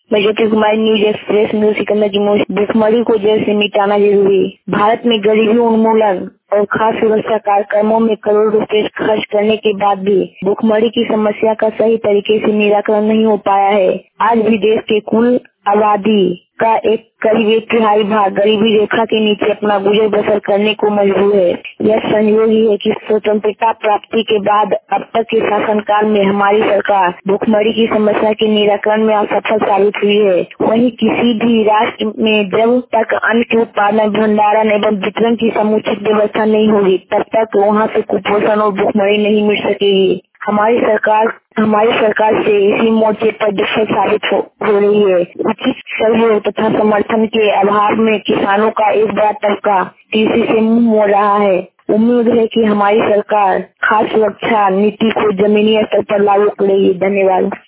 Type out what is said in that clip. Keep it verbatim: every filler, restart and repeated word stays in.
मैं Jyoti Kumari, news express news Sikandar की most भुखमरी को जड़ से मिटाना जरूरी। भारत में गरीबी उन्मूलन और खाद्य सुरक्षा कार्यक्रमों में करोड़ रुपए खर्च करने के बाद भी भुखमरी की समस्या का सही तरीके से निराकरण नहीं हो पाया है। आज भी देश के कुल आबादी का एक करीब एक तिहाई भाग गरीबी रेखा के नीचे अपना गुजर बसर करने को मजबूर है। यह संयोग ही है कि स्वतंत्रता प्राप्ति के बाद अब तक के शासनकाल में हमारी सरकार भुखमरी की समस्या के निराकरण में असफल साबित हुई है। वहीं किसी भी राष्ट्र में जब तक अन्न के उत्पादन, भंडारण एवं वितरण की समुचित व्यवस्था नहीं होगी, तब तक वहाँ से कुपोषण और भुखमरी नहीं मिट सकेगी। हमारी सरकार हमारी सरकार से इसी मोर्चे पर विफल साबित हो, हो रही है। उचित सहयोग तथा समर्थन के अभाव में किसानों का एक बड़ा तबका कृषि से मुंह मोड़ रहा है। उम्मीद है कि हमारी सरकार खाद्य सुरक्षा नीति को जमीनी स्तर पर लागू करेगी। धन्यवाद।